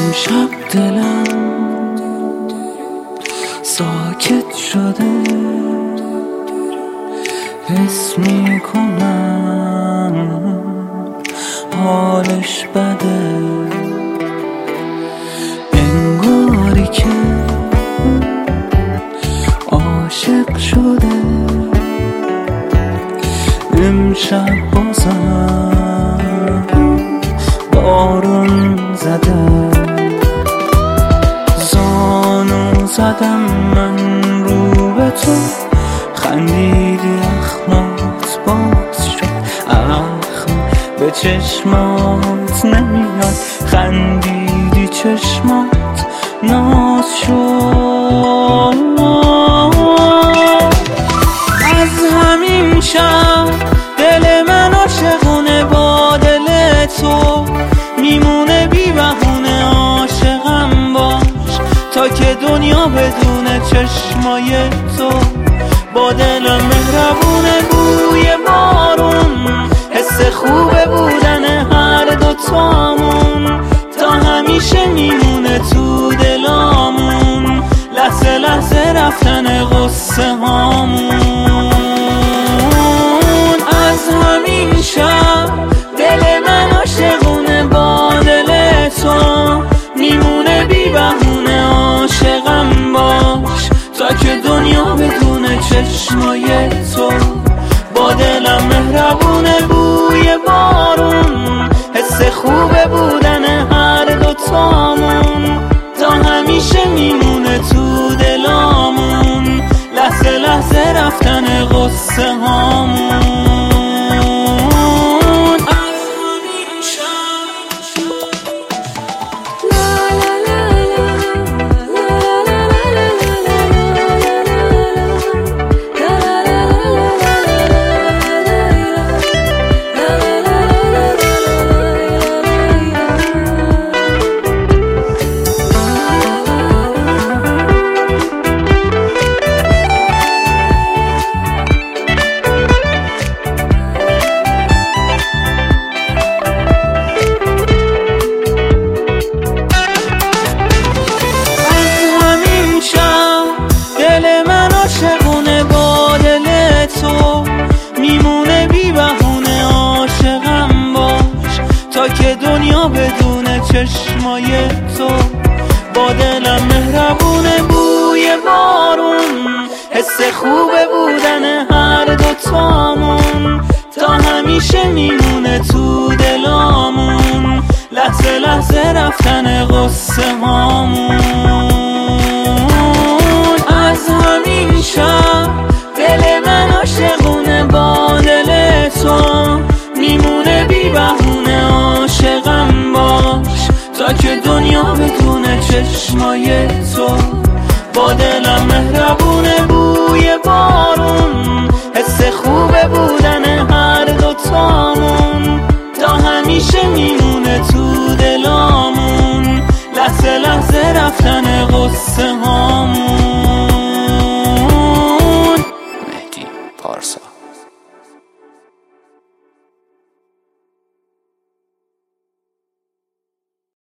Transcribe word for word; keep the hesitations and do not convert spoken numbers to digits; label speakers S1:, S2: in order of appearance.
S1: امشب دلم ساکت شده، حس میکنم حالش بده، انگاری که عاشق شده. امشب بازم بارون زده، زانو زدم من رو به تو، خندیدی اخمات باز شد، اخم به چشمات نمیاد، خندیدی چشمات ناز شد. از همین شب دل من عاشقونه با دل تو، میمونه بی بهونه عاشقم باش تا که دنیا بدونه چشمای تو. با دلم مهربونه بوی بارون، حس خوبه بودن هر دوتامون، تا همیشه میمونه تو دلامون، لحظه لحظه رفتن غصه هامون. از همین شب دل من عاشقونه با دل تو، میمونه بی بهونه عاشقم باش تا که دنیا بدونه چشمای تو. با دلم مهربونه بوی بارون، حس خوبه بودن هر دوتامون، تا همیشه میمونه تو دلامون، لحظه لحظه رفتن غصه هامون. عاشقونه با دل تو، میمونه بی بهونه عاشقم باش تا که دنیا بدونه چشمای تو. با دلم مهربونه بوی بارون، حس خوبه بودن هر دوتامون، تا همیشه میمونه تو دلامون، لحظه لحظه رفتن غصه ها.